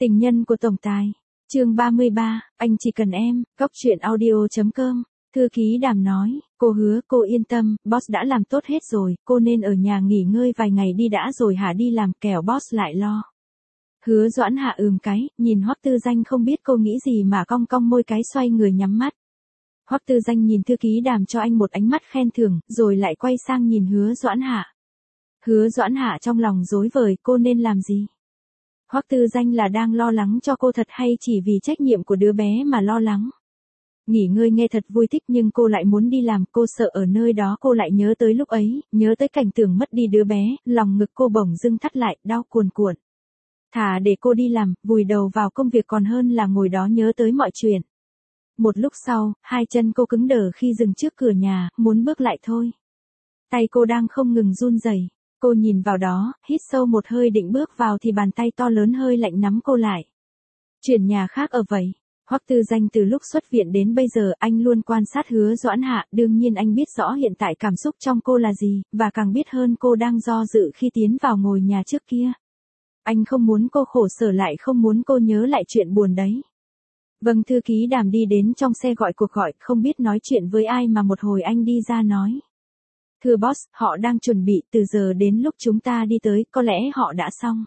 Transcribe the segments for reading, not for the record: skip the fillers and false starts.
Tình nhân của tổng tài. Chương 33, anh chỉ cần em, Cóc truyện audio.com. Thư ký Đàm nói, cô hứa, cô yên tâm, boss đã làm tốt hết rồi, cô nên ở nhà nghỉ ngơi vài ngày đi đã rồi hả đi làm kẻo boss lại lo. Hứa Doãn Hạ cái, nhìn Hoắc Tư Danh không biết cô nghĩ gì mà cong cong môi cái xoay người nhắm mắt. Hoắc Tư Danh nhìn thư ký Đàm cho anh một ánh mắt khen thưởng, rồi lại quay sang nhìn Hứa Doãn Hạ. Hứa Doãn Hạ trong lòng rối vời, cô nên làm gì? Hoắc Tư Danh là đang lo lắng cho cô thật hay chỉ vì trách nhiệm của đứa bé mà lo lắng? Nghỉ ngơi nghe thật vui thích nhưng cô lại muốn đi làm, cô sợ ở nơi đó cô lại nhớ tới lúc ấy, nhớ tới cảnh tượng mất đi đứa bé, lòng ngực cô bỗng dưng thắt lại, đau cuồn cuộn. Thà để cô đi làm, vùi đầu vào công việc còn hơn là ngồi đó nhớ tới mọi chuyện. Một lúc sau, hai chân cô cứng đờ khi dừng trước cửa nhà, muốn bước lại thôi. Tay cô đang không ngừng run rẩy. Cô nhìn vào đó, hít sâu một hơi định bước vào thì bàn tay to lớn hơi lạnh nắm cô lại. Chuyển nhà khác ở vậy. Hoắc Tư Danh từ lúc xuất viện đến bây giờ anh luôn quan sát Hứa Doãn Hạ, đương nhiên anh biết rõ hiện tại cảm xúc trong cô là gì, và càng biết hơn cô đang do dự khi tiến vào ngôi nhà trước kia. Anh không muốn cô khổ sở lại không muốn cô nhớ lại chuyện buồn đấy. Vâng, thư ký Đàm đi đến trong xe gọi cuộc gọi, không biết nói chuyện với ai mà một hồi anh đi ra nói. Thưa boss, họ đang chuẩn bị, từ giờ đến lúc chúng ta đi tới, có lẽ họ đã xong.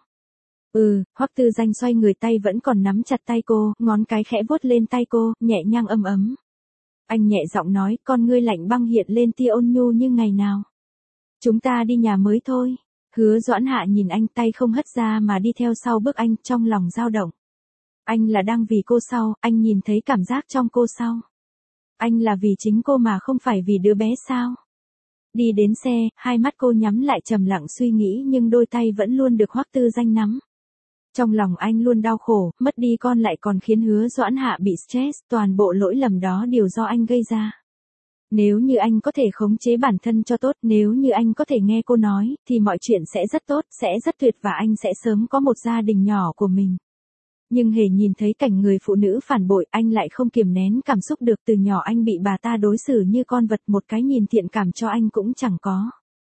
Hoắc Tư Danh xoay người tay vẫn còn nắm chặt tay cô, ngón cái khẽ vuốt lên tay cô, nhẹ nhàng ấm ấm. Anh nhẹ giọng nói, con ngươi lạnh băng hiện lên tia ôn nhu như ngày nào. Chúng ta đi nhà mới thôi. Hứa Doãn Hạ nhìn anh, tay không hất ra mà đi theo sau bước anh, trong lòng dao động. Anh là đang vì cô sao, anh nhìn thấy cảm giác trong cô sao? Anh là vì chính cô mà không phải vì đứa bé sao? Đi đến xe, hai mắt cô nhắm lại trầm lặng suy nghĩ nhưng đôi tay vẫn luôn được Hoắc Tư Danh nắm. Trong lòng anh luôn đau khổ, mất đi con lại còn khiến Hứa Doãn Hạ bị stress, toàn bộ lỗi lầm đó đều do anh gây ra. Nếu như anh có thể khống chế bản thân cho tốt, nếu như anh có thể nghe cô nói, thì mọi chuyện sẽ rất tốt, sẽ rất tuyệt và anh sẽ sớm có một gia đình nhỏ của mình. Nhưng hễ nhìn thấy cảnh người phụ nữ phản bội, anh lại không kiềm nén cảm xúc được, từ nhỏ anh bị bà ta đối xử như con vật, một cái nhìn thiện cảm cho anh cũng chẳng có.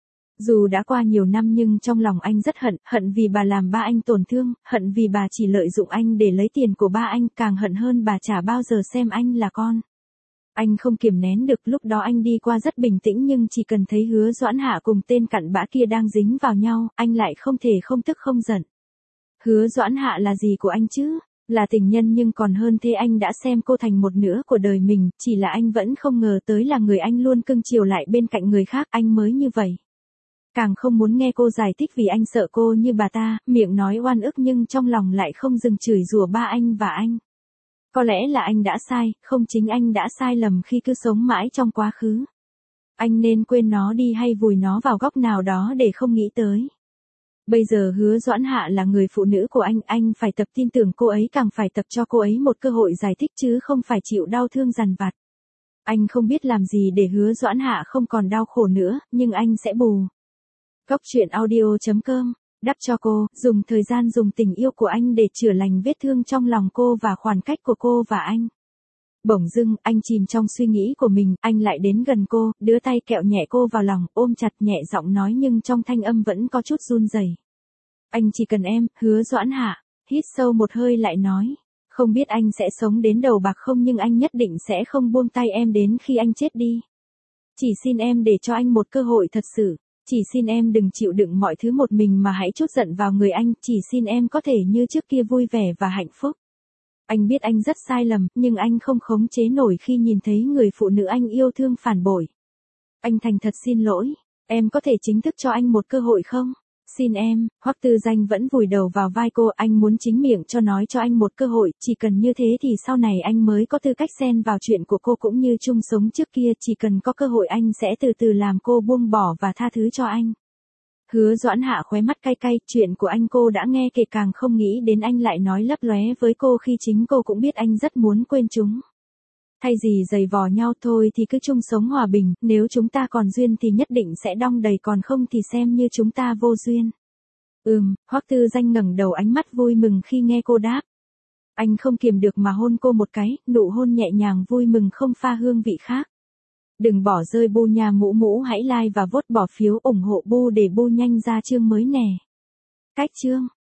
Dù đã qua nhiều năm nhưng trong lòng anh rất hận, hận vì bà làm ba anh tổn thương, hận vì bà chỉ lợi dụng anh để lấy tiền của ba anh, càng hận hơn bà chả bao giờ xem anh là con. Anh không kiềm nén được, lúc đó anh đi qua rất bình tĩnh nhưng chỉ cần thấy Hứa Doãn Hạ cùng tên cặn bã kia đang dính vào nhau, anh lại không thể không tức không giận. Hứa Doãn Hạ là gì của anh chứ? Là tình nhân nhưng còn hơn thế, anh đã xem cô thành một nửa của đời mình, chỉ là anh vẫn không ngờ tới là người anh luôn cưng chiều lại bên cạnh người khác, anh mới như vậy. Càng không muốn nghe cô giải thích vì anh sợ cô như bà ta, miệng nói oan ức nhưng trong lòng lại không dừng chửi rủa ba anh và anh. Có lẽ là anh đã sai, không chính anh đã sai lầm khi cứ sống mãi trong quá khứ. Anh nên quên nó đi hay vùi nó vào góc nào đó để không nghĩ tới. Bây giờ Hứa Doãn Hạ là người phụ nữ của anh phải tập tin tưởng cô ấy, càng phải tập cho cô ấy một cơ hội giải thích chứ không phải chịu đau thương dằn vặt. Anh không biết làm gì để Hứa Doãn Hạ không còn đau khổ nữa, nhưng anh sẽ bù. Cóc truyện audio.com, đắp cho cô, dùng thời gian dùng tình yêu của anh để chữa lành vết thương trong lòng cô và khoảng cách của cô và anh. Bỗng dưng, anh chìm trong suy nghĩ của mình, anh lại đến gần cô, đưa tay kẹo nhẹ cô vào lòng, ôm chặt nhẹ giọng nói nhưng trong thanh âm vẫn có chút run rẩy. Anh chỉ cần em, Hứa Doãn Hạ, hít sâu một hơi lại nói. Không biết anh sẽ sống đến đầu bạc không nhưng anh nhất định sẽ không buông tay em đến khi anh chết đi. Chỉ xin em để cho anh một cơ hội thật sự. Chỉ xin em đừng chịu đựng mọi thứ một mình mà hãy trút giận vào người anh, chỉ xin em có thể như trước kia vui vẻ và hạnh phúc. Anh biết anh rất sai lầm, nhưng anh không khống chế nổi khi nhìn thấy người phụ nữ anh yêu thương phản bội. Anh thành thật xin lỗi, em có thể chính thức cho anh một cơ hội không? Xin em, Hoắc Tư Danh vẫn vùi đầu vào vai cô, anh muốn chính miệng cho nói cho anh một cơ hội, chỉ cần như thế thì sau này anh mới có tư cách xen vào chuyện của cô cũng như chung sống trước kia, chỉ cần có cơ hội anh sẽ từ từ làm cô buông bỏ và tha thứ cho anh. Hứa Doãn Hạ khóe mắt cay cay, chuyện của anh cô đã nghe kể, càng không nghĩ đến anh lại nói lấp lóe với cô khi chính cô cũng biết anh rất muốn quên chúng. Thay gì giày vò nhau thôi thì cứ chung sống hòa bình, nếu chúng ta còn duyên thì nhất định sẽ đong đầy, còn không thì xem như chúng ta vô duyên. Hoắc Tư Danh ngẩng đầu, ánh mắt vui mừng khi nghe cô đáp. Anh không kiềm được mà hôn cô một cái, nụ hôn nhẹ nhàng vui mừng không pha hương vị khác. Đừng bỏ rơi Bu nha mũ, hãy like và vote bỏ phiếu ủng hộ Bu để Bu nhanh ra chương mới nè. Cách chương